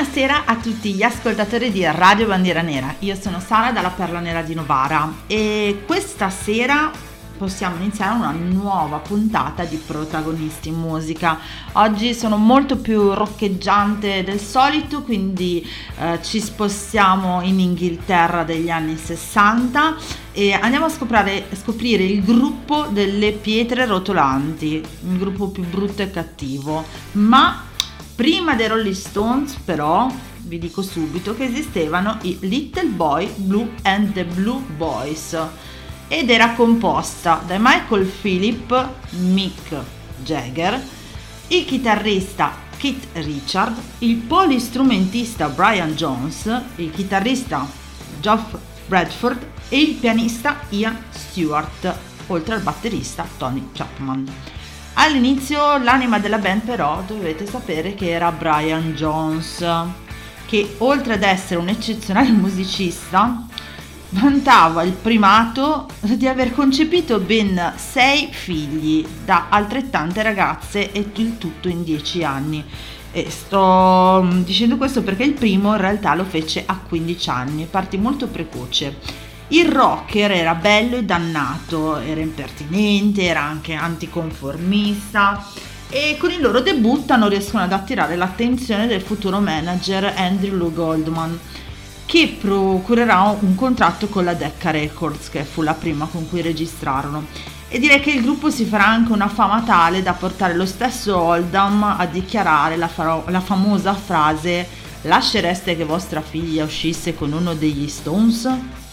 Buonasera a tutti gli ascoltatori di Radio Bandiera Nera, io sono Sara dalla Perla Nera di Novara e questa sera possiamo iniziare una nuova puntata di Protagonisti in Musica. Oggi sono molto più roccheggiante del solito, quindi ci spostiamo in Inghilterra degli anni 60 e andiamo a scoprire il gruppo delle pietre rotolanti, il gruppo più brutto e cattivo. Ma prima dei Rolling Stones, però, vi dico subito che esistevano i Little Boy Blue and the Blue Boys ed era composta da Michael Phillip, Mick Jagger, il chitarrista Keith Richards, il polistrumentista Brian Jones, il chitarrista Geoff Bradford e il pianista Ian Stewart, oltre al batterista Tony Chapman. All'inizio l'anima della band però dovete sapere che era Brian Jones, che oltre ad essere un eccezionale musicista vantava il primato di aver concepito ben 6 figli da altrettante ragazze e il tutto in 10 anni. E sto dicendo questo perché il primo in realtà lo fece a 15 anni, partì molto precoce. Il rocker era bello e dannato, era impertinente, era anche anticonformista e con il loro debutto non riescono ad attirare l'attenzione del futuro manager Andrew Lou Goldman, che procurerà un contratto con la Decca Records, che fu la prima con cui registrarono. E direi che il gruppo si farà anche una fama tale da portare lo stesso Oldham a dichiarare la famosa frase: lascereste che vostra figlia uscisse con uno degli Stones?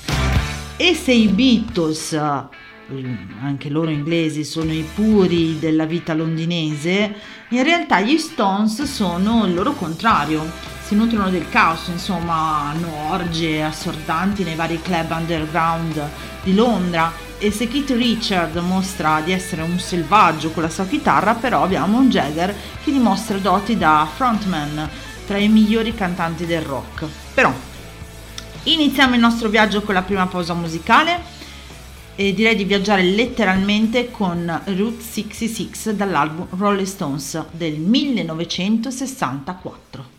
E se i Beatles, anche loro inglesi, sono i puri della vita londinese, in realtà gli Stones sono il loro contrario. Si nutrono del caos, insomma, hanno orge assordanti nei vari club underground di Londra. E se Keith Richards mostra di essere un selvaggio con la sua chitarra, però abbiamo un Jagger che dimostra doti da frontman, tra i migliori cantanti del rock. Però iniziamo il nostro viaggio con la prima pausa musicale e direi di viaggiare letteralmente con Route 66 dall'album Rolling Stones del 1964.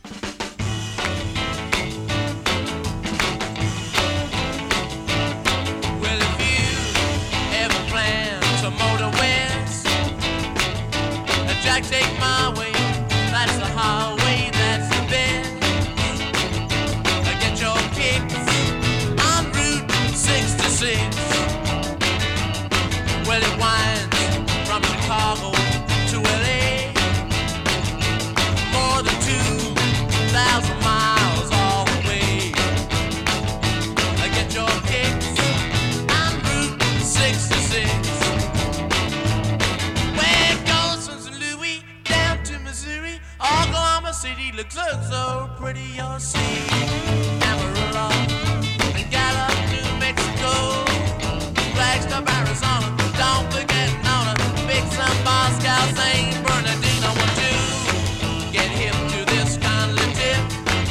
Looks so pretty, you'll see. Amarillo and Gallup, New Mexico, Flagstaff, Arizona. Don't forget Nona, Big Sun, Moscow, St. Bernardino. Want to get hip to this kind of tip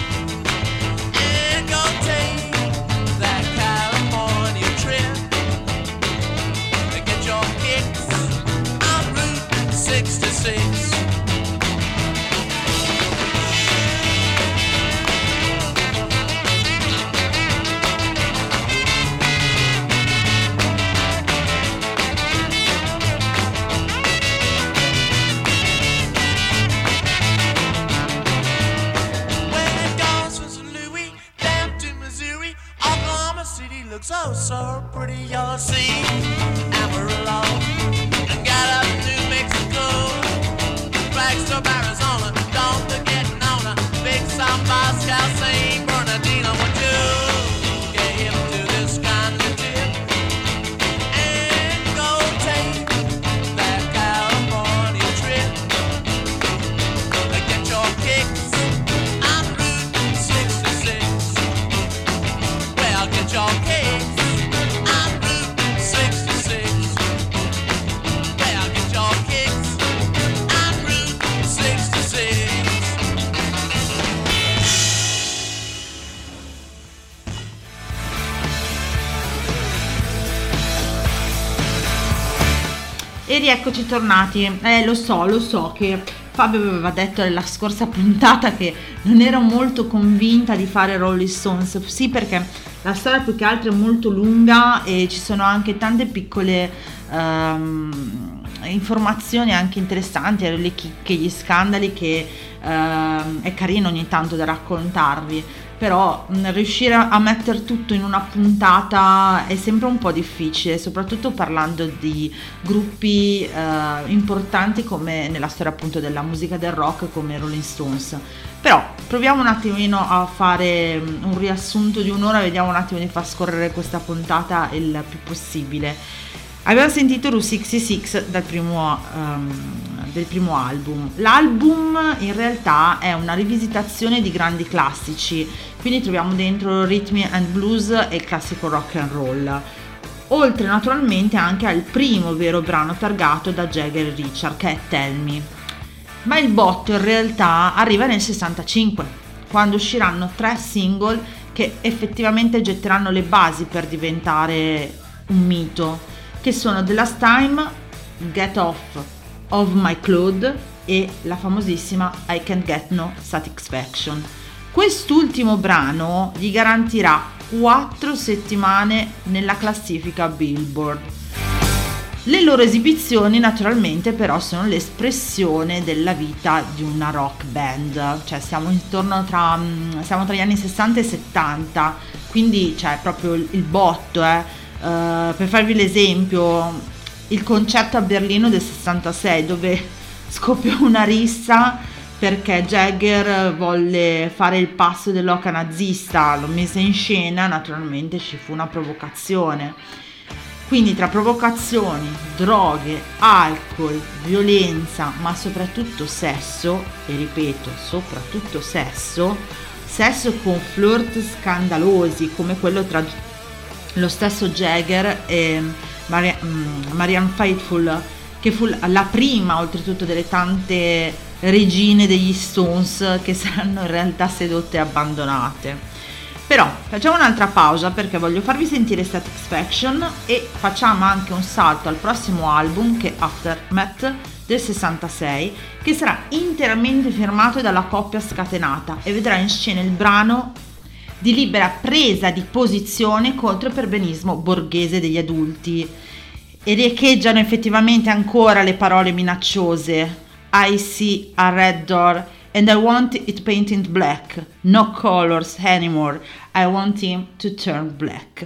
and go take that California trip and get your kicks on Route 66. So pretty, you'll see. Amarillo and Gallup, New Mexico, Flagstaff, Arizona. Don't forget Nona, Big South, Moscow, St. Bernardino. Want to get hip to this kind of tip and go take that California trip. Get your kicks on Route 66. Well, get your kicks. E rieccoci tornati. Lo so che Fabio aveva detto nella scorsa puntata che non ero molto convinta di fare Rolling Stones, sì, perché la storia più che altro è molto lunga e ci sono anche tante piccole informazioni anche interessanti, le chicche, gli scandali che è carino ogni tanto da raccontarvi, però riuscire a mettere tutto in una puntata è sempre un po' difficile, soprattutto parlando di gruppi importanti come nella storia appunto della musica del rock come Rolling Stones. Però proviamo un attimino a fare un riassunto di un'ora, vediamo un attimo di far scorrere questa puntata il più possibile. Abbiamo sentito Route 66 del primo album. L'album in realtà è una rivisitazione di grandi classici, quindi troviamo dentro rhythm and blues e classico rock and roll, oltre naturalmente anche al primo vero brano targato da Jagger e Richard, che è Tell Me. Ma il botto in realtà arriva nel 65, quando usciranno 3 single che effettivamente getteranno le basi per diventare un mito, che sono The Last Time, Get Off of My Clothes e la famosissima I Can't Get No Satisfaction. Quest'ultimo brano gli garantirà 4 settimane nella classifica Billboard. Le loro esibizioni naturalmente però sono l'espressione della vita di una rock band, cioè siamo tra gli anni 60 e 70, quindi c'è proprio il botto, per farvi l'esempio, il concerto a Berlino del 66 dove scoppiò una rissa perché Jagger volle fare il passo dell'oca nazista, lo mise in scena, naturalmente ci fu una provocazione. Quindi tra provocazioni, droghe, alcol, violenza, ma soprattutto sesso, e ripeto, soprattutto sesso con flirt scandalosi come quello tra lo stesso Jagger e Marianne Faithfull, che fu la prima oltretutto delle tante regine degli Stones che saranno in realtà sedotte e abbandonate. Però facciamo un'altra pausa perché voglio farvi sentire Satisfaction e facciamo anche un salto al prossimo album, che è Aftermath del 66, che sarà interamente firmato dalla coppia scatenata e vedrà in scena il brano di libera presa di posizione contro il perbenismo borghese degli adulti, e riecheggiano effettivamente ancora le parole minacciose: I see a red door and I want it painted black, no colors anymore, I want him to turn black.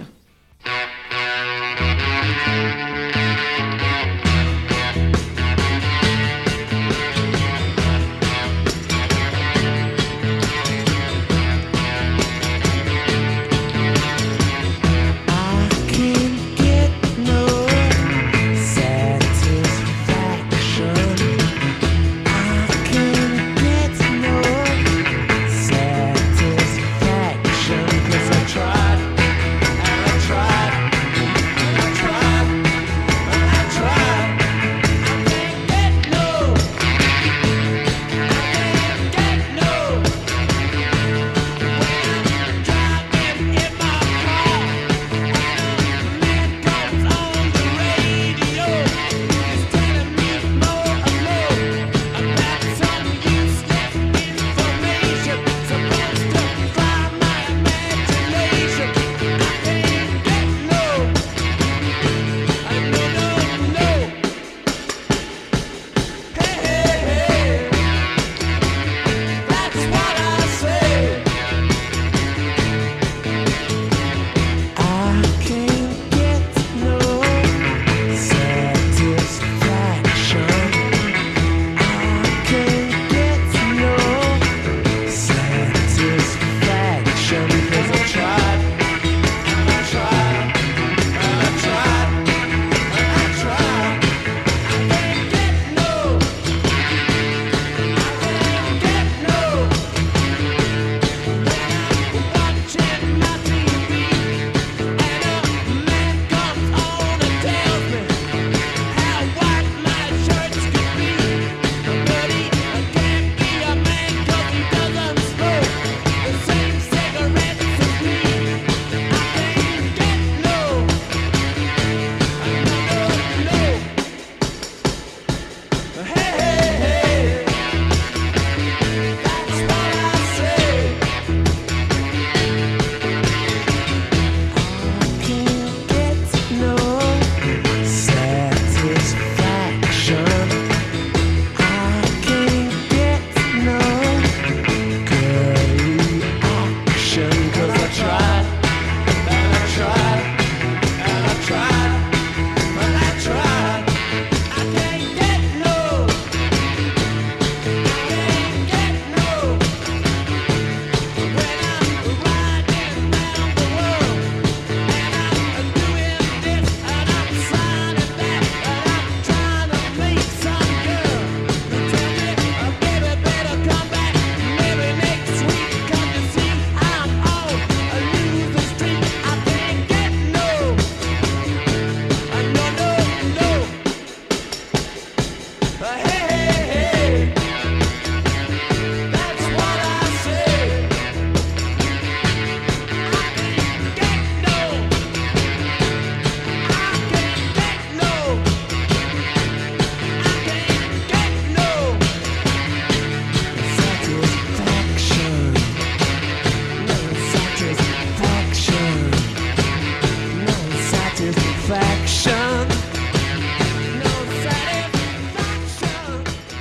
satisfaction. No satisfaction.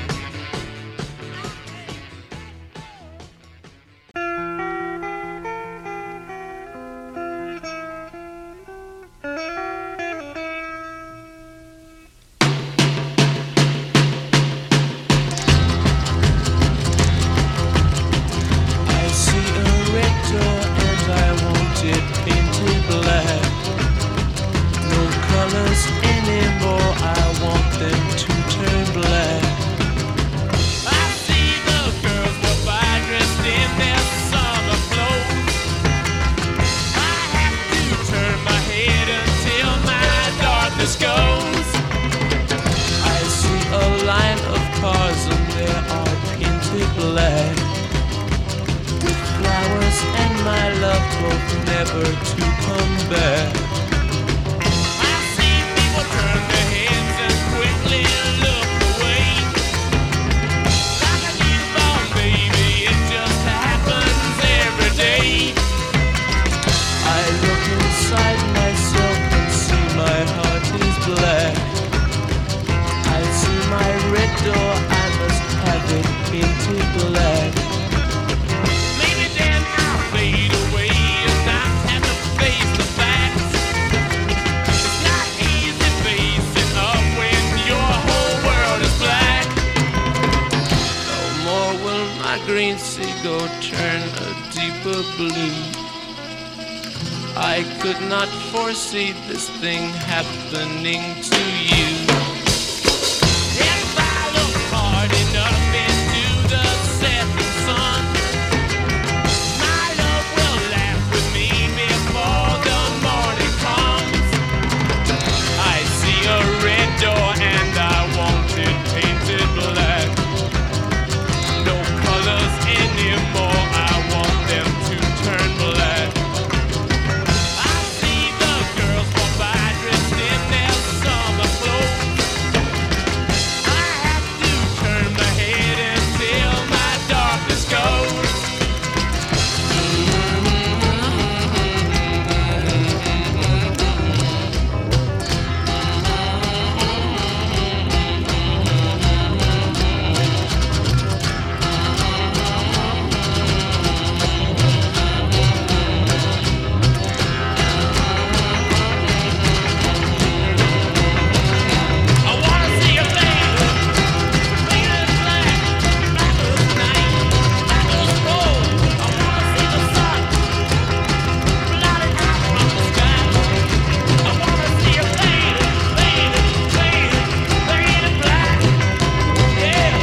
I see a red door and I want it painted black. No colors anymore, I want them to turn black. I see the girls go by dressed in their summer clothes. I have to turn my head until my darkness goes. I see a line of cars and they are painted black, with flowers and my love hope never to come back. I see people turn their heads and quickly look away. Like a newborn baby, it just happens every day. I look inside myself and see my heart is black. I see my red door, I must have it painted black. Maybe then I'll fade away as I have to face the facts. It's not easy facing up when your whole world is black. No more will my green seagull turn a deeper blue. I could not foresee this thing happening to you. If I look hard enough into the setting sun, my love will laugh with me before the morning comes. I see a red door and I want it painted black. No colors anymore, I want them to turn black. I see the girls walk by dressed in their summer clothes. I have to turn my head until my darkness goes. I wanna see a lady, painted black, black as night, black as gold. I wanna see the sun, blotted out from the sky. I wanna see a lady, painted black, yeah.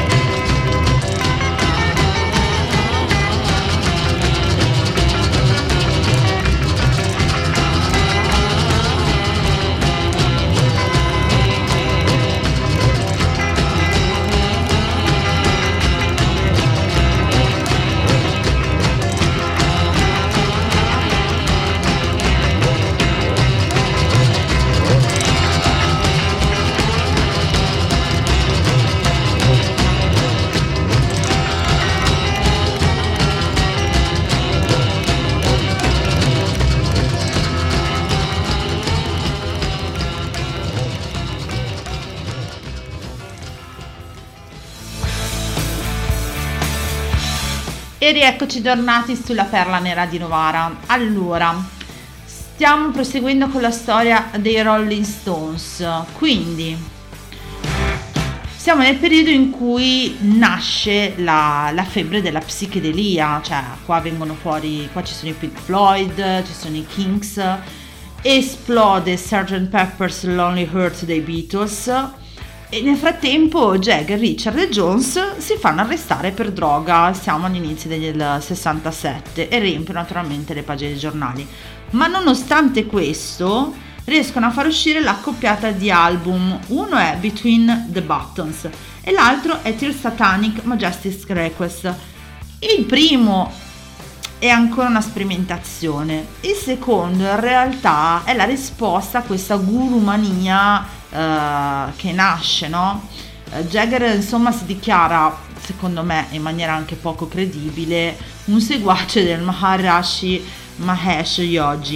E rieccoci tornati sulla Perla Nera di Novara. Allora, stiamo proseguendo con la storia dei Rolling Stones. Quindi siamo nel periodo in cui nasce la febbre della psichedelia, cioè qua vengono fuori, qua ci sono i Pink Floyd, ci sono i Kinks, esplode Sgt. Pepper's Lonely Hearts dei Beatles e nel frattempo Jagger, Richard e Jones si fanno arrestare per droga. Siamo all'inizio del 67 e riempiono naturalmente le pagine dei giornali, ma nonostante questo riescono a far uscire la coppiata di album. Uno è Between the Buttons e l'altro è Till Satanic Majesty's Request. Il primo è ancora una sperimentazione, il secondo in realtà è la risposta a questa gurumania che nasce, no? Jagger insomma si dichiara, secondo me in maniera anche poco credibile, un seguace del Maharishi Mahesh Yogi,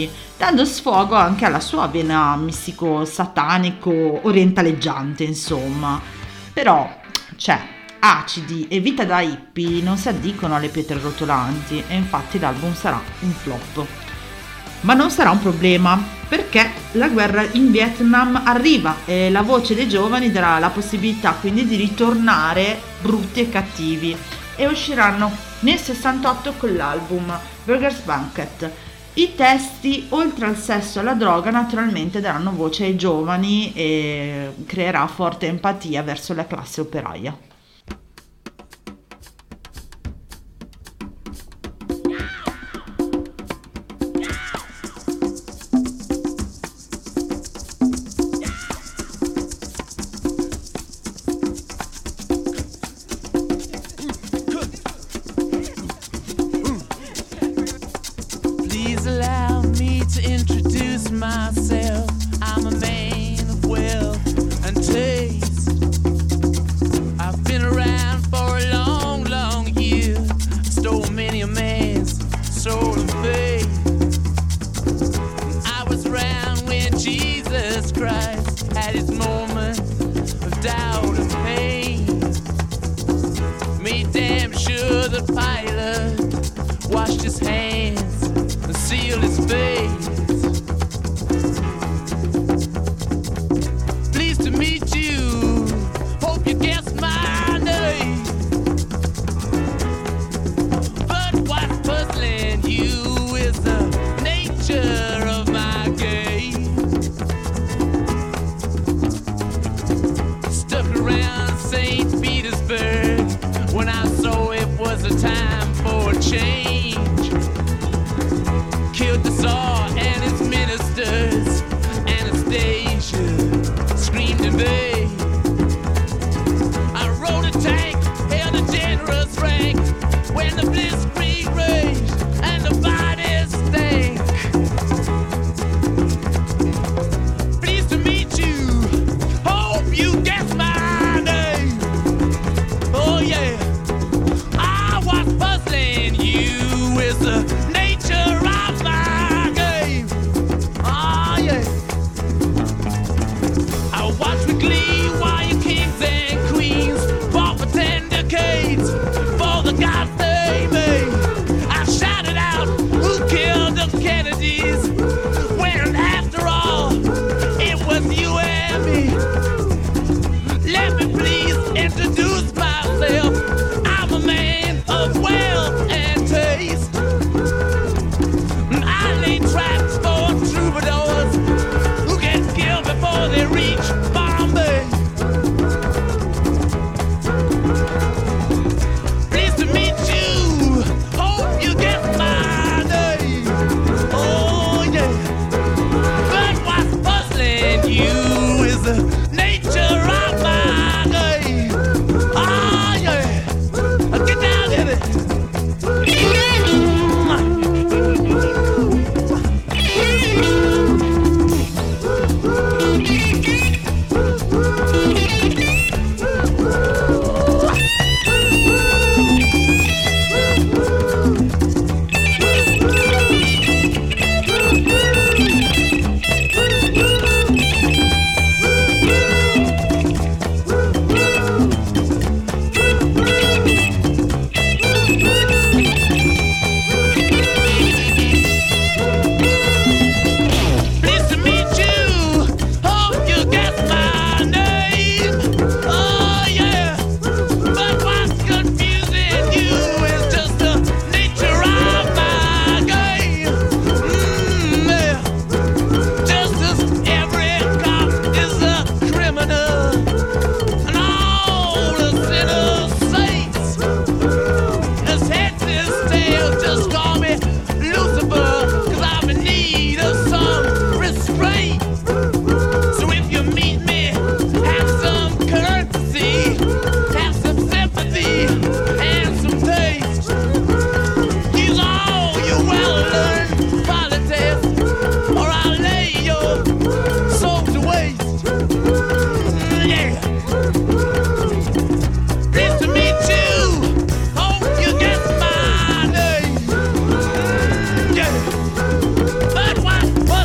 dando sfogo anche alla sua vena mistico-satanico orientaleggiante, insomma. Però, acidi e vita da hippie non si addicono alle pietre rotolanti e infatti l'album sarà un flop. Ma non sarà un problema, perché la guerra in Vietnam arriva e la voce dei giovani darà la possibilità quindi di ritornare brutti e cattivi, e usciranno nel 68 con l'album Burger's Banquet. I testi, oltre al sesso e alla droga, naturalmente daranno voce ai giovani e creerà forte empatia verso la classe operaia. Myself, I'm a man of wealth and taste. I've been around for a long, long year. Stole many a man's soul and faith. I was around when Jesus Christ had his moment of doubt and pain. Made damn sure that Pilate washed his hands and sealed his face. When I saw it was a time for a change, killed the Tsar and his ministers, Anastasia screamed in vain. I rode a tank, held a generous rank, when the blitzkrieg raged and the bodies stank. Pleased to meet you, hope you guess my name. Oh yeah, I was puzzling you with the nature of my game. Oh yeah, I watched with glee while your kings and queens fought for 10 decades for the gods they made. I shouted out, who killed the Kennedys? When after all, it was you and me. Let me please introduce myself. I'm a man of wealth and taste. I lay traps for troubadours who get killed before they reach Bombay. Pleased to meet you, hope you get my name. Oh yeah, but what's puzzling you is the nature of my game. Oh yeah, get down in it. Pleased to meet you, hope you guess my name. Oh yeah, but what's confusing you is just the nature of my game. Yeah. Just as every cop is a criminal and all the sinners saints. His head's his tail, just call me Lucifer, 'cause I'm in need of some restraint. So if you meet me, have some courtesy, have some sympathy, and some taste. Use all your well-learned politics, or I'll lay your soul to waste. Yeah. Pleased to meet you, hope you guess my name. Yeah. But what's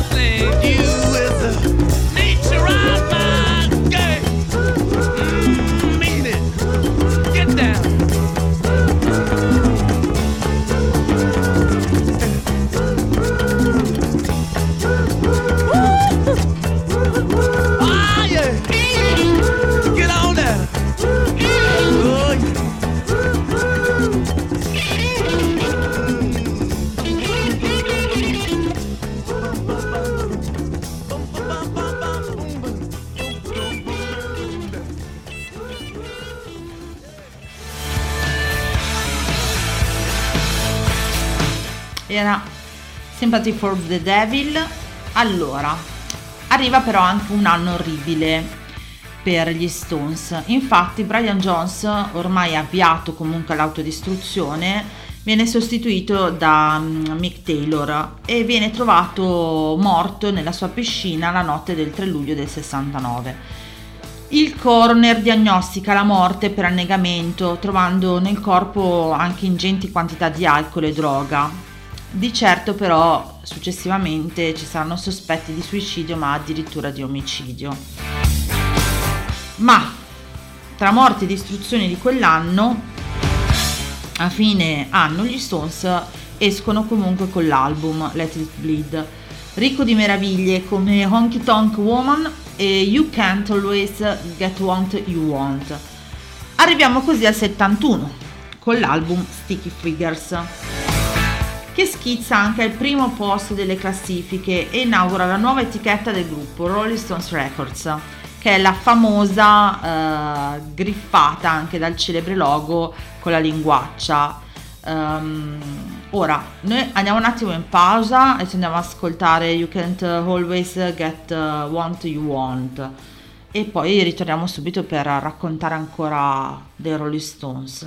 era Sympathy for the Devil. Allora, arriva però anche un anno orribile per gli Stones. Infatti Brian Jones, ormai avviato comunque all'autodistruzione, viene sostituito da Mick Taylor e viene trovato morto nella sua piscina la notte del 3 luglio del 69. Il coroner diagnostica la morte per annegamento, trovando nel corpo anche ingenti quantità di alcol e droga. Di certo però successivamente ci saranno sospetti di suicidio, ma addirittura di omicidio. Ma tra morti e distruzioni di quell'anno, a fine anno gli Stones escono comunque con l'album Let It Bleed, ricco di meraviglie come Honky Tonk Woman e You Can't Always Get What You Want. Arriviamo così al 71 con l'album Sticky Fingers, che schizza anche al primo posto delle classifiche e inaugura la nuova etichetta del gruppo, Rolling Stones Records, che è la famosa griffata anche dal celebre logo con la linguaccia. Ora noi andiamo un attimo in pausa e ci andiamo ad ascoltare You Can't Always Get What You Want e poi ritorniamo subito per raccontare ancora dei Rolling Stones.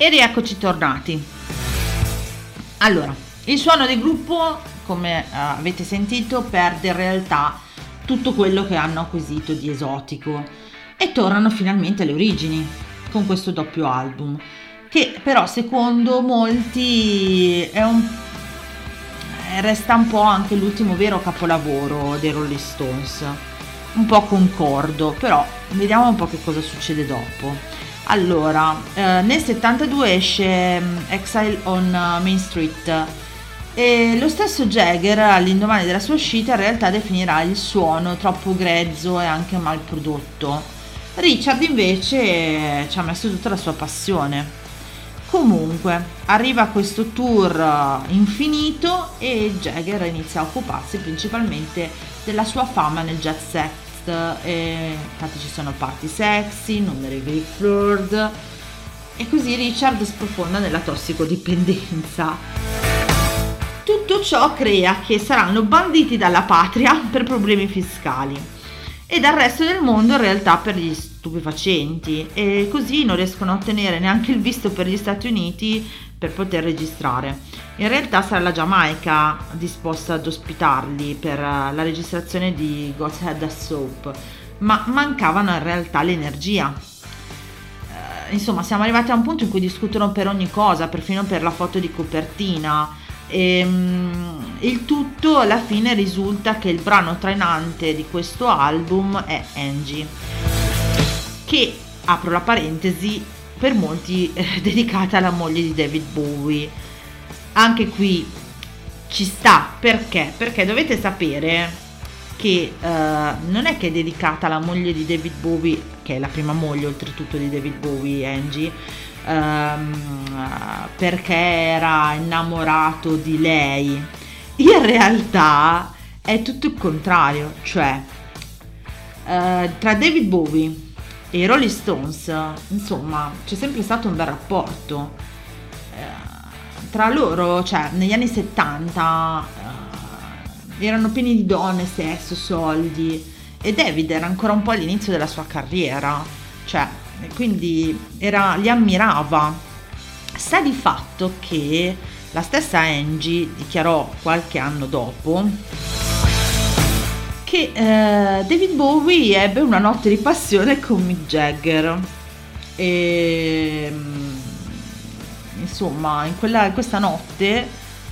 E rieccoci tornati. Allora, il suono del gruppo, come avete sentito, perde in realtà tutto quello che hanno acquisito di esotico e tornano finalmente alle origini con questo doppio album, che però secondo molti resta un po' anche l'ultimo vero capolavoro dei Rolling Stones. Un po' concordo, però vediamo un po' che cosa succede dopo. Allora, nel 72 esce Exile on Main Street e lo stesso Jagger all'indomani della sua uscita in realtà definirà il suono troppo grezzo e anche mal prodotto. Richard invece ci ha messo tutta la sua passione. Comunque arriva questo tour infinito e Jagger inizia a occuparsi principalmente della sua fama nel jazz set. E infatti ci sono Party Sexy, Numeri Floored, e così Richard sprofonda nella tossicodipendenza. Tutto ciò crea che saranno banditi dalla patria per problemi fiscali e dal resto del mondo in realtà per gli stupefacenti, e così non riescono a ottenere neanche il visto per gli Stati Uniti per poter registrare. In realtà sarà la Giamaica disposta ad ospitarli per la registrazione di God's Head a Soap, ma mancavano in realtà l'energia. Insomma, siamo arrivati a un punto in cui discutono per ogni cosa, perfino per la foto di copertina. Il tutto alla fine risulta che il brano trainante di questo album è Angie, che, apro la parentesi, per molti dedicata alla moglie di David Bowie. Anche qui ci sta, perché dovete sapere che non è che è dedicata alla moglie di David Bowie, che è la prima moglie oltretutto di David Bowie, Angie, perché era innamorato di lei. In realtà è tutto il contrario, cioè tra David Bowie e i Rolling Stones, insomma, c'è sempre stato un bel rapporto tra loro, cioè negli anni 70 erano pieni di donne, sesso, soldi, e David era ancora un po' all'inizio della sua carriera, cioè quindi li ammirava. Sta di fatto che la stessa Angie dichiarò qualche anno dopo che David Bowie ebbe una notte di passione con Mick Jagger e insomma in questa notte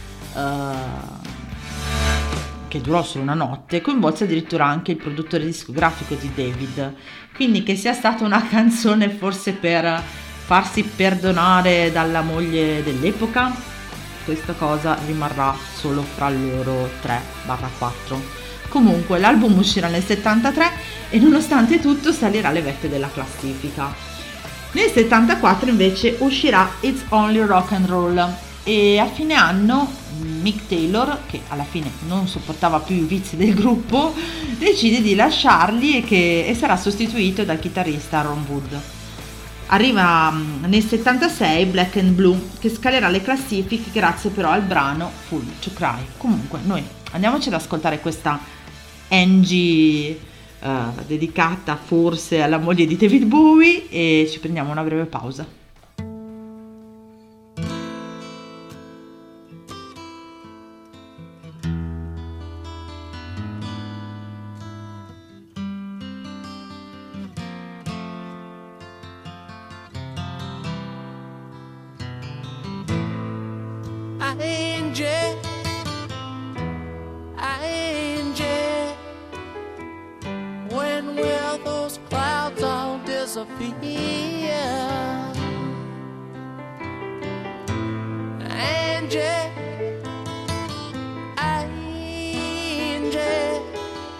che durò solo una notte coinvolse addirittura anche il produttore discografico di David, quindi che sia stata una canzone forse per farsi perdonare dalla moglie dell'epoca, questa cosa rimarrà solo fra loro 3/4. Comunque l'album uscirà nel 73 e nonostante tutto salirà alle vette della classifica. Nel 74 invece uscirà It's Only Rock and Roll e a fine anno Mick Taylor, che alla fine non sopportava più i vizi del gruppo, decide di lasciarli e sarà sostituito dal chitarrista Ron Wood. Arriva nel 76 Black and Blue, che scalerà le classifiche grazie però al brano Fool to Cry. Comunque noi andiamoci ad ascoltare questa Angie dedicata forse alla moglie di David Bowie e ci prendiamo una breve pausa. When will those clouds all disappear? Angie, Angie,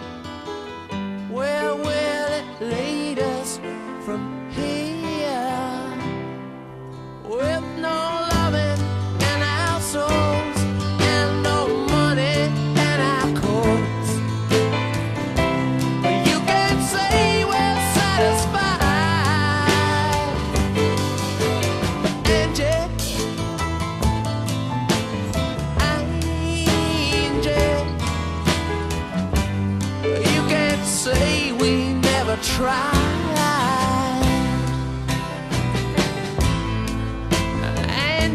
where will it lead us from here? With no loving in our souls and no money in our coats, you can't say we're satisfied. Angie, Angie, you can't say we never tried.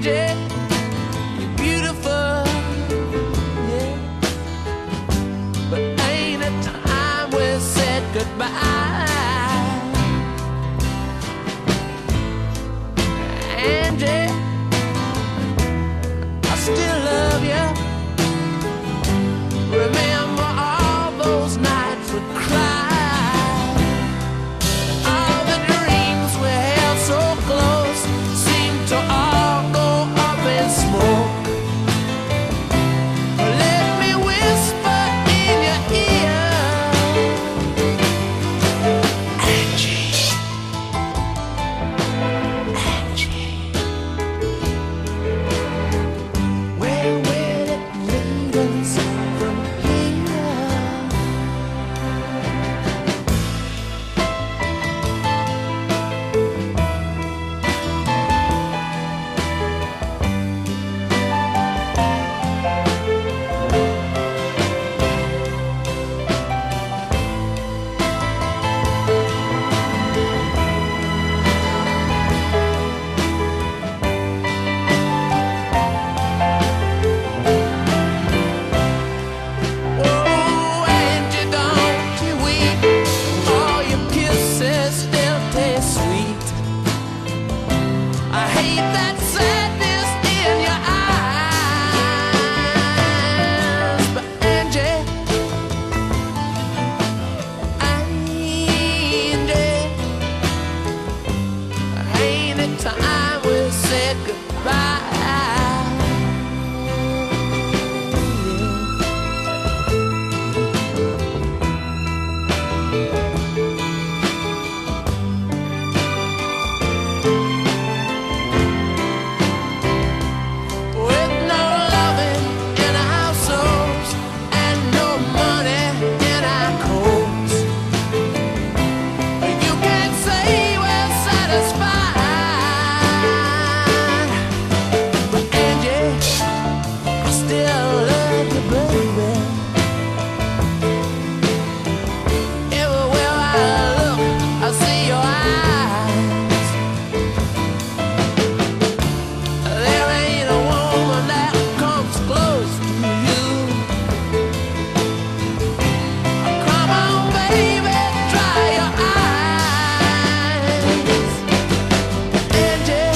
Angie, you're beautiful, yeah. But ain't it time we said goodbye? Angie, I still love you. Remember all those nights we cried. All the dreams we held so close seem to all go up in smoke. Let me whisper in your ear, Angie, Angie, where will it lead us from here? Oh, Angie, don't you weep. All your kisses still taste sweet. I hate that sadness in your eyes. But Angie, ain't it time we said goodbye? With no loving in our households and no money in our coats, you can't say we're satisfied. But Angie, I still love you, baby. Everywhere I look, I see your eyes. There ain't a woman that comes close to you. Come on, baby, dry your eyes. Angie,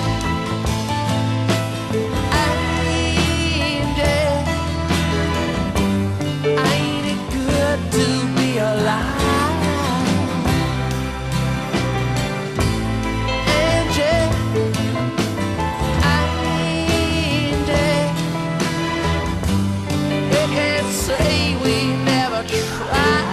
ain't it good to be alive? Angie, you can't say we never tried.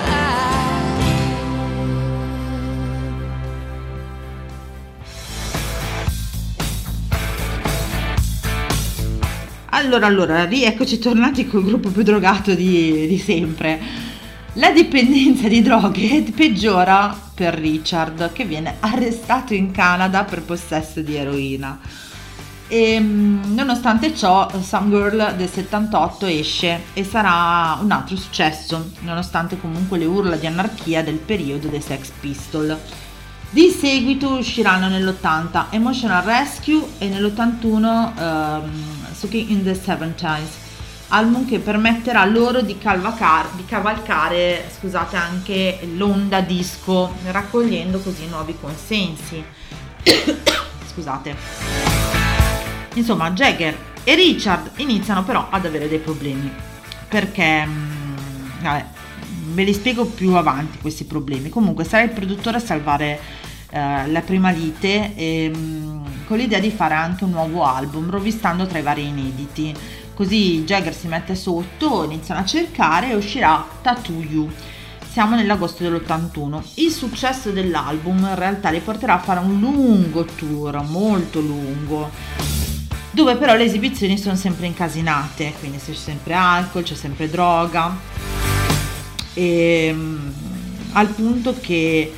Allora, rieccoci tornati col gruppo più drogato di sempre. La dipendenza di droghe peggiora per Richard, che viene arrestato in Canada per possesso di eroina. E nonostante ciò, Some Girl del 78 esce e sarà un altro successo, nonostante comunque le urla di anarchia del periodo dei Sex Pistols. Di seguito usciranno nell'80 Emotional Rescue e nell'81 Sucking in the Seventies, album che permetterà loro di cavalcare anche l'onda disco, raccogliendo così nuovi consensi. Scusate. Insomma, Jagger e Richard iniziano però ad avere dei problemi, perché ve li spiego più avanti questi problemi. Comunque sarà il produttore a salvare la prima lite con l'idea di fare anche un nuovo album, rovistando tra i vari inediti. Così Jagger si mette sotto, iniziano a cercare e uscirà Tattoo You. Siamo nell'agosto dell'81. Il successo dell'album in realtà li porterà a fare un lungo tour, molto lungo, dove però le esibizioni sono sempre incasinate, quindi c'è sempre alcol, c'è sempre droga, e al punto che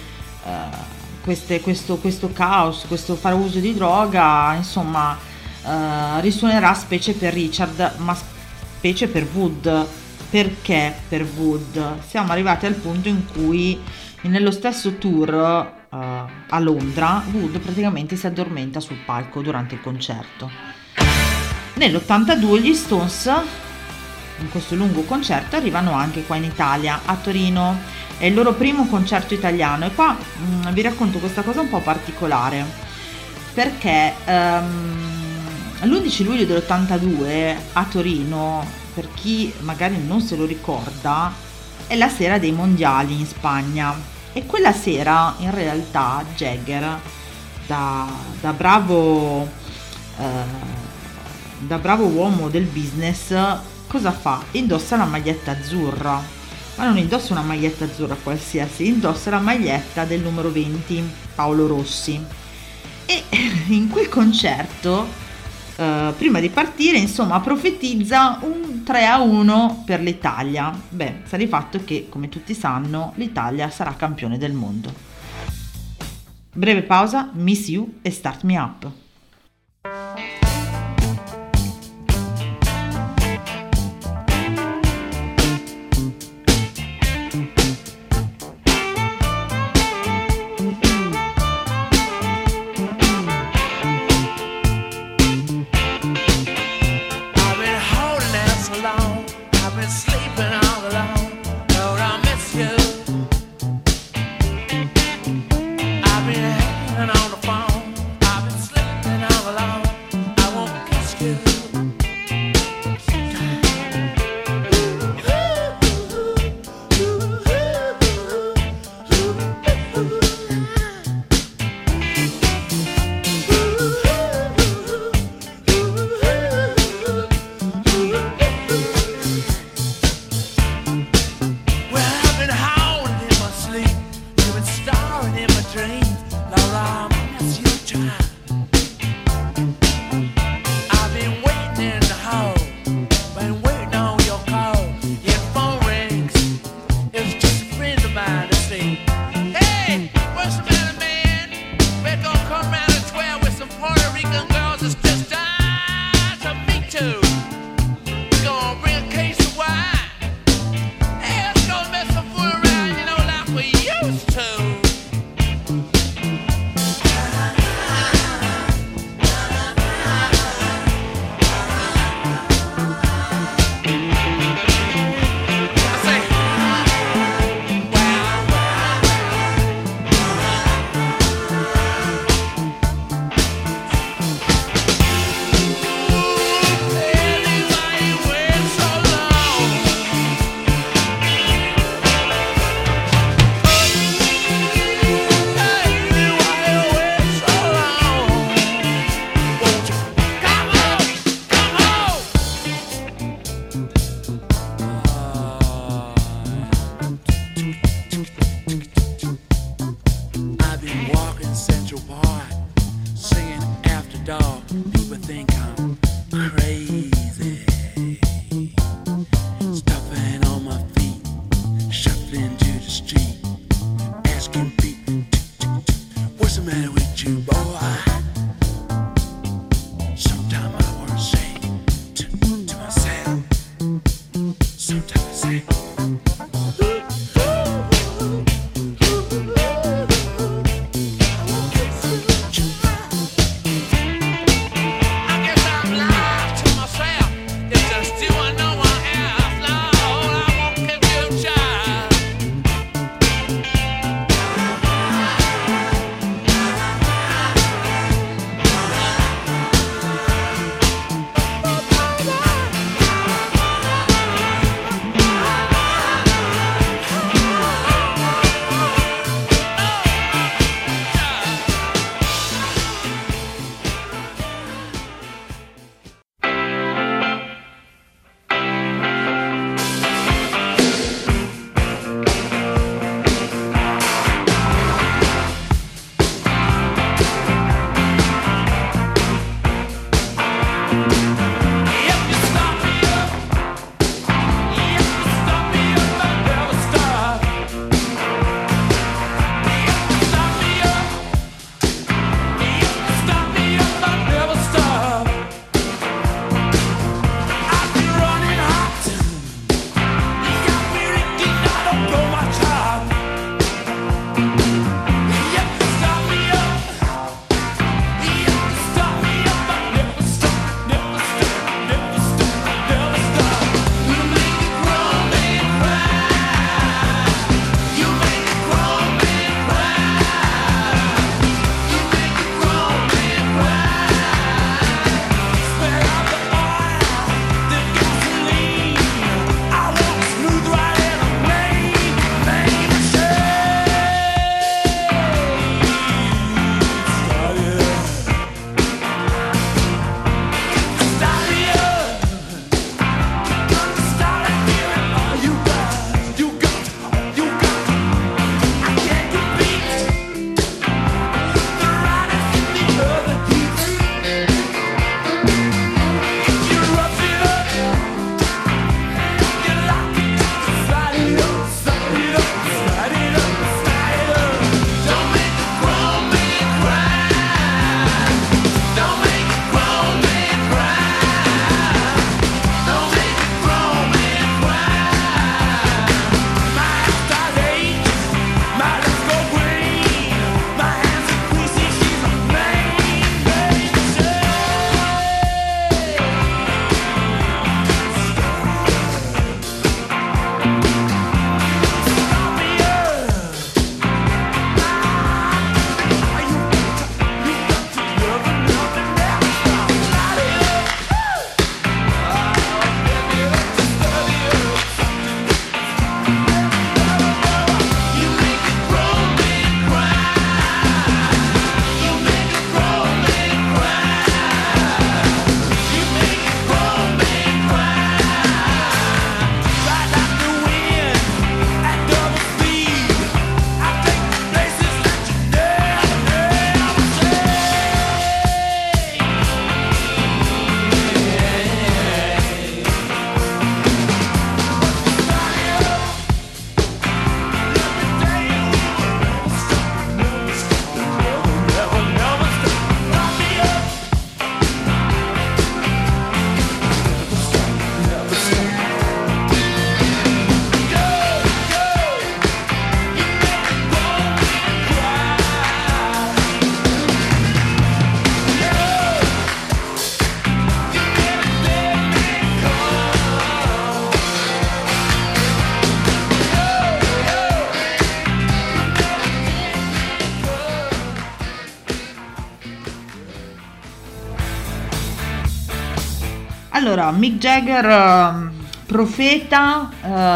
questo caos, questo fare uso di droga, insomma, risuonerà specie per Richard, ma specie per Wood. Perché per Wood? Siamo arrivati al punto in cui nello stesso tour a Londra Wood praticamente si addormenta sul palco durante il concerto. Nell'82 gli Stones, in questo lungo concerto, arrivano anche qua in Italia, a Torino. È il loro primo concerto italiano, e qua vi racconto questa cosa un po' particolare, perché l'11 luglio dell'82 a Torino, per chi magari non se lo ricorda, è la sera dei mondiali in Spagna, e quella sera in realtà Jagger, da bravo uomo del business, cosa fa? Indossa la maglietta azzurra, ma non indossa una maglietta azzurra qualsiasi, indossa la maglietta del numero 20, Paolo Rossi. E in quel concerto, prima di partire, insomma, profetizza un 3-1 per l'Italia. Beh, sta di fatto che, come tutti sanno, l'Italia sarà campione del mondo. Breve pausa, Miss You e Start Me Up. I've been hanging on the phone. I've been sleeping. Allora, Mick Jagger, profeta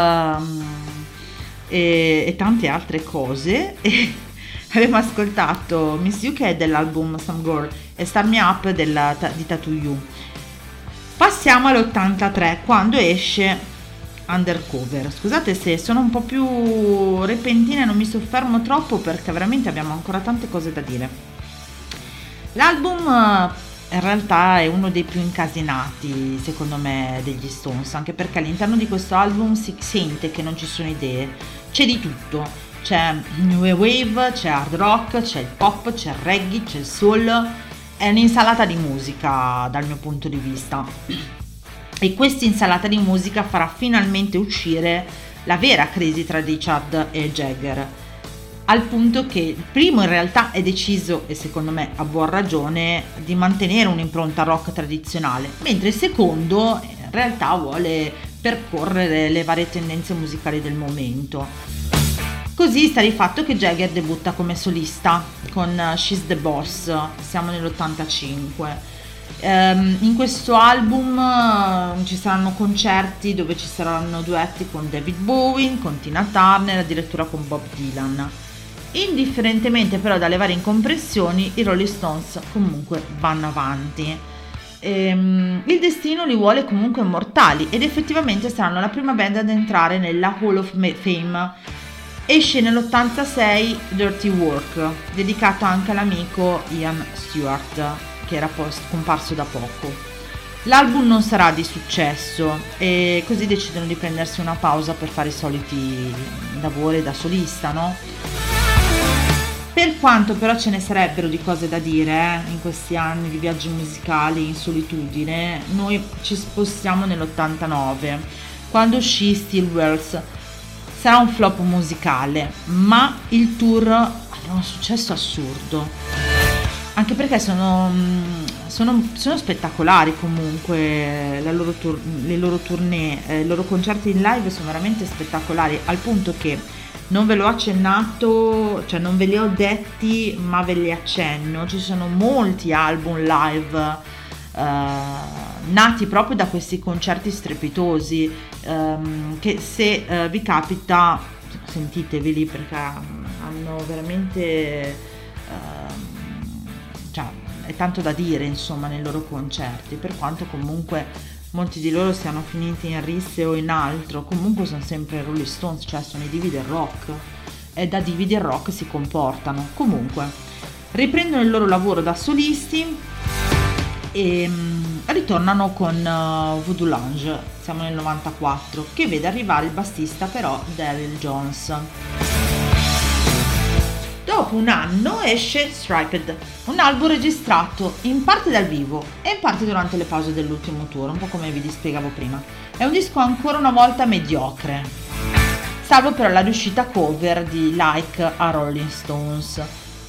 e tante altre cose. E abbiamo ascoltato Miss UK dell'album Some Girl e Start Me Up di Tattoo You. Passiamo all'83, quando esce Undercover. Scusate se sono un po' più repentina e non mi soffermo troppo, perché veramente abbiamo ancora tante cose da dire. L'album in realtà è uno dei più incasinati, secondo me, degli Stones, anche perché all'interno di questo album si sente che non ci sono idee, c'è di tutto, c'è new wave, c'è hard rock, c'è il pop, c'è il reggae, c'è il soul, è un'insalata di musica dal mio punto di vista. E questa insalata di musica farà finalmente uscire la vera crisi tra Richard e Jagger, al punto che il primo in realtà è deciso, e secondo me a buon ragione, di mantenere un'impronta rock tradizionale, mentre il secondo in realtà vuole percorrere le varie tendenze musicali del momento. Così sta di fatto che Jagger debutta come solista con She's the Boss, siamo nell'85. In questo album ci saranno concerti dove ci saranno duetti con David Bowie, con Tina Turner, addirittura con Bob Dylan. Indifferentemente però dalle varie incompressioni, i Rolling Stones comunque vanno avanti. Il destino li vuole comunque immortali ed effettivamente saranno la prima band ad entrare nella Hall of Fame. Esce nell'86 Dirty Work, dedicato anche all'amico Ian Stewart, che era scomparso da poco. L'album non sarà di successo e così decidono di prendersi una pausa per fare i soliti lavori da solista, no? Per quanto però ce ne sarebbero di cose da dire in questi anni di viaggi musicali in solitudine, noi ci spostiamo nell'89, quando uscì Still Wells. Sarà un flop musicale, ma il tour avrà un successo assurdo, anche perché sono spettacolari comunque le loro tournée, i loro concerti in live sono veramente spettacolari, al punto che non ve l'ho accennato, cioè non ve li ho detti, ma ve li accenno. Ci sono molti album live nati proprio da questi concerti strepitosi, che se vi capita sentiteveli, perché hanno veramente cioè è tanto da dire insomma nei loro concerti, per quanto comunque molti di loro siano finiti in risse o in altro, comunque sono sempre Rolling Stones, cioè sono i divi del rock e da divi del rock si comportano. Comunque riprendono il loro lavoro da solisti e ritornano con Voodoo Lounge, siamo nel 94, che vede arrivare il bassista però Daryl Jones. Dopo un anno esce Striped, un album registrato in parte dal vivo e in parte durante le pause dell'ultimo tour, un po' come vi spiegavo prima. È un disco ancora una volta mediocre, salvo però la riuscita cover di Like a Rolling Stones.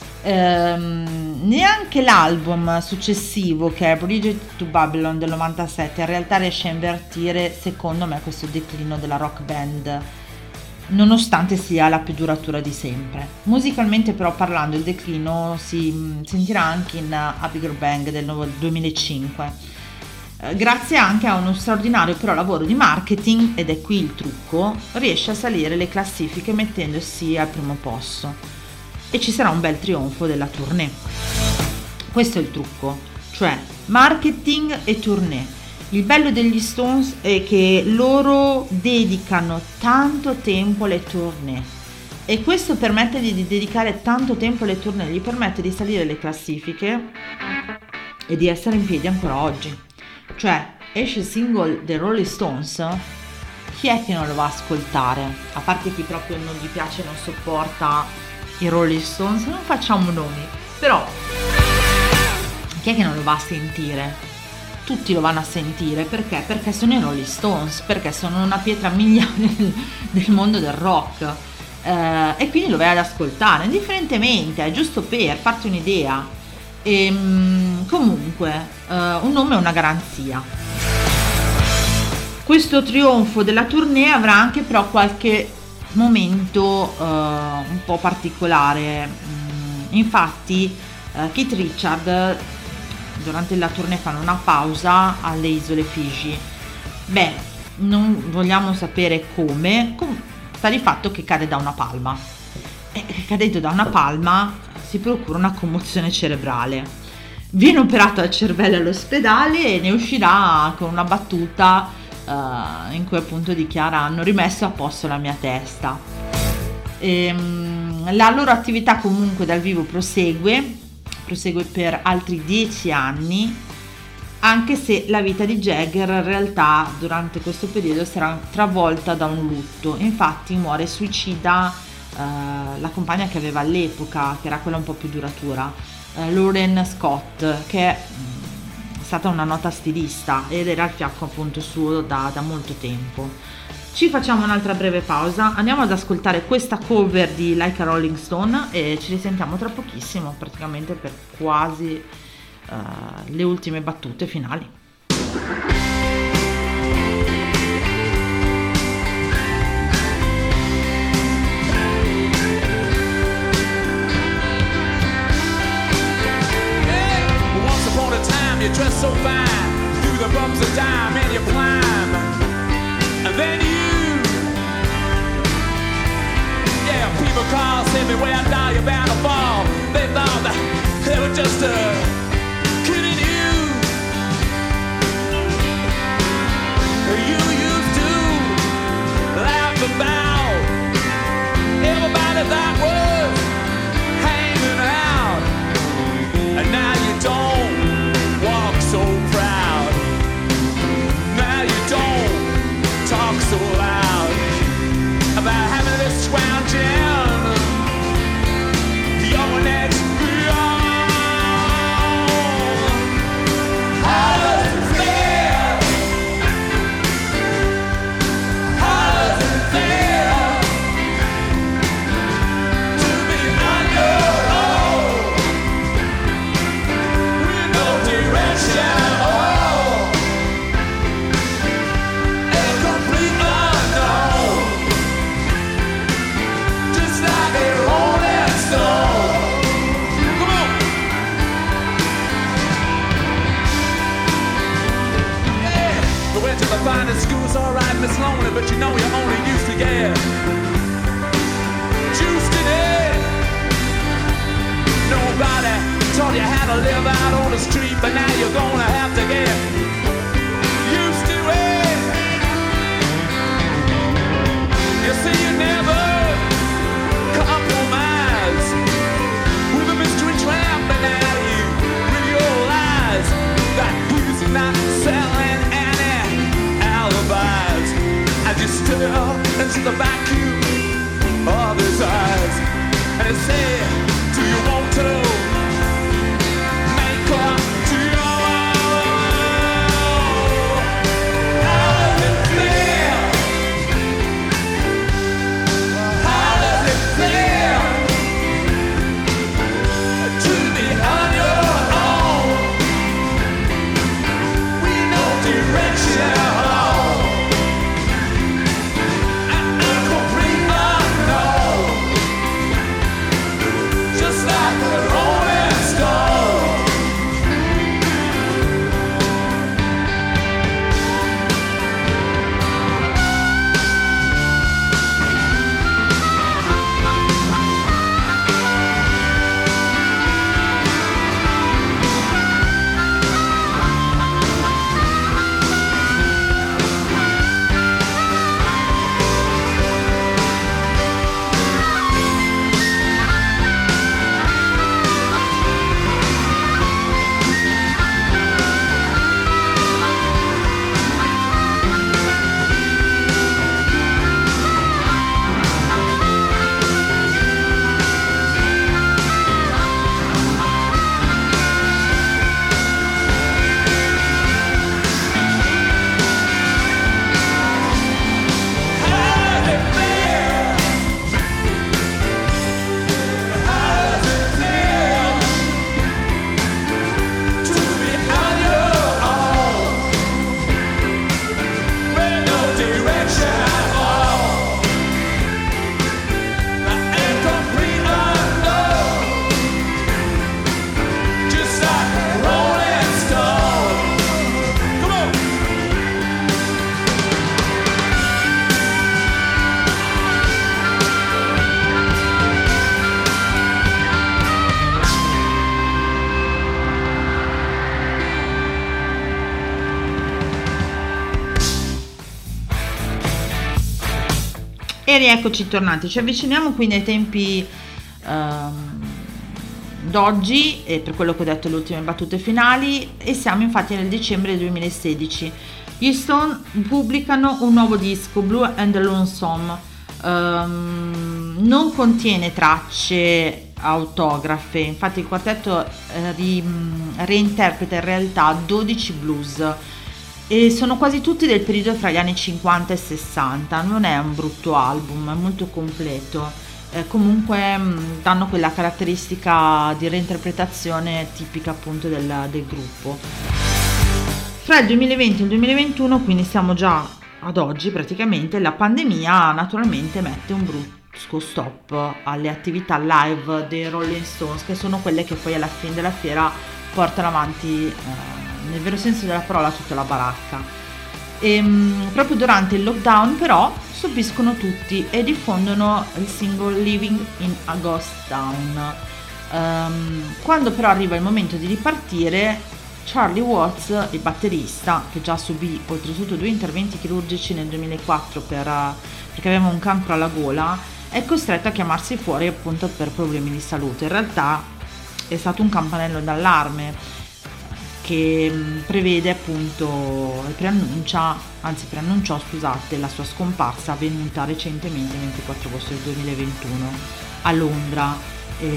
Neanche l'album successivo, che è Bridge to Babylon del 97, in realtà riesce a invertire secondo me questo declino della rock band, nonostante sia la più duratura di sempre. Musicalmente però parlando il declino si sentirà anche in A Bigger Bang del 2005, grazie anche a uno straordinario però lavoro di marketing, ed è qui il trucco, riesce a salire le classifiche mettendosi al primo posto e ci sarà un bel trionfo della tournée. Questo è il trucco, cioè marketing e tournée. Il bello degli Stones è che loro dedicano tanto tempo alle tournée e questo permette di dedicare tanto tempo alle tournée, gli permette di salire le classifiche e di essere in piedi ancora oggi. Cioè esce il singolo dei Rolling Stones, chi è che non lo va a ascoltare? A parte chi proprio non gli piace, non sopporta i Rolling Stones, non facciamo nomi, però chi è che non lo va a sentire? Tutti lo vanno a sentire, perché? Perché sono i Rolling Stones, perché sono una pietra miliare del mondo del rock, e quindi lo vai ad ascoltare indifferentemente, è giusto per farti un'idea. E comunque un nome è una garanzia. Questo trionfo della tournée avrà anche però qualche momento un po' particolare. Infatti Keith Richard durante la tournée fanno una pausa alle isole Figi. Beh, non vogliamo sapere come, sta di fatto che cade da una palma. E cadendo da una palma si procura una commozione cerebrale. Viene operato al cervello all'ospedale e ne uscirà con una battuta in cui appunto dichiara: hanno rimesso a posto la mia testa. La loro attività comunque dal vivo prosegue per altri 10 anni, anche se la vita di Jagger in realtà durante questo periodo sarà travolta da un lutto. Infatti muore suicida la compagna che aveva all'epoca, che era quella un po' più duratura, Lauren Scott, che è stata una nota stilista ed era al fianco appunto suo da molto tempo. Ci facciamo un'altra breve pausa, andiamo ad ascoltare questa cover di Like a Rolling Stone e ci risentiamo tra pochissimo, praticamente per quasi le ultime battute finali. You dress so fine, through the bumps of time and you climb, and then yeah, people call, say me where I die, you're bound to fall. They thought that they were just kidding you. You used to laugh about everybody that was hanging out, and now you don't walk so proud. Now you don't talk so loud about having this scrounging your next beyond. How does it feel? How does it feel to be on your own with no direction? The finest school's alright, Miss Lonely, but you know you're only used to get juiced in it. Nobody taught you how to live out on the street, but now you're gonna have to get used to it. You see, you never compromise with a mystery tramp, and now you realize that he's not selling alibis. I just stare into the vacuum rieccoci tornati, ci avviciniamo quindi ai tempi d'oggi, e per quello che ho detto le ultime battute finali, e siamo infatti nel dicembre 2016. Gli Stone pubblicano un nuovo disco, Blue and the Lonesome. Non contiene tracce autografe, infatti il quartetto reinterpreta in realtà 12 blues e sono quasi tutti del periodo tra gli anni 50 e 60. Non è un brutto album, è molto completo, comunque danno quella caratteristica di reinterpretazione tipica appunto del gruppo. Fra il 2020 e il 2021, quindi siamo già ad oggi praticamente, la pandemia naturalmente mette un brusco stop alle attività live dei Rolling Stones, che sono quelle che poi alla fine della fiera portano avanti nel vero senso della parola tutta la baracca. E proprio durante il lockdown però stupiscono tutti e diffondono il singolo Living in a Ghost Town. Quando però arriva il momento di ripartire, Charlie Watts, il batterista, che già subì oltretutto 2 interventi chirurgici nel 2004 perché aveva un cancro alla gola, è costretto a chiamarsi fuori appunto per problemi di salute. In realtà è stato un campanello d'allarme che prevede appunto preannunciò la sua scomparsa avvenuta recentemente il 24 agosto del 2021 a Londra,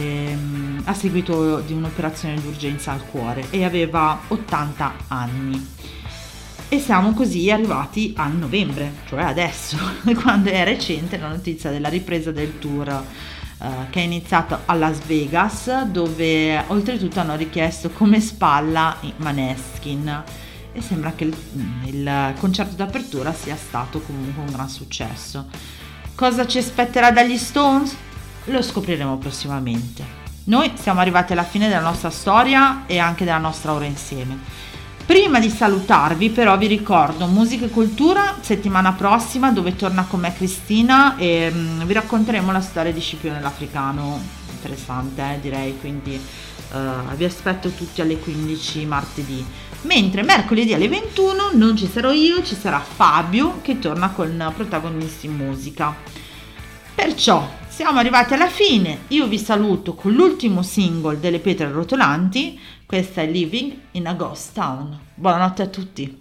a seguito di un'operazione d'urgenza al cuore, e aveva 80 anni. E siamo così arrivati a novembre, cioè adesso, quando è recente la notizia della ripresa del tour che è iniziato a Las Vegas, dove oltretutto hanno richiesto come spalla i Maneskin, e sembra che il concerto d'apertura sia stato comunque un gran successo. Cosa ci aspetterà dagli Stones? Lo scopriremo prossimamente. Noi siamo arrivati alla fine della nostra storia e anche della nostra ora insieme. Prima di salutarvi però vi ricordo Musica e Cultura settimana prossima, dove torna con me Cristina e vi racconteremo la storia di Scipione l'Africano. Interessante, direi, quindi vi aspetto tutti alle 15 martedì. Mentre mercoledì alle 21 non ci sarò io, ci sarà Fabio che torna con Protagonisti in Musica. Perciò siamo arrivati alla fine, io vi saluto con l'ultimo single delle Pietre Rotolanti, questa è Living in a Ghost Town. Buonanotte a tutti.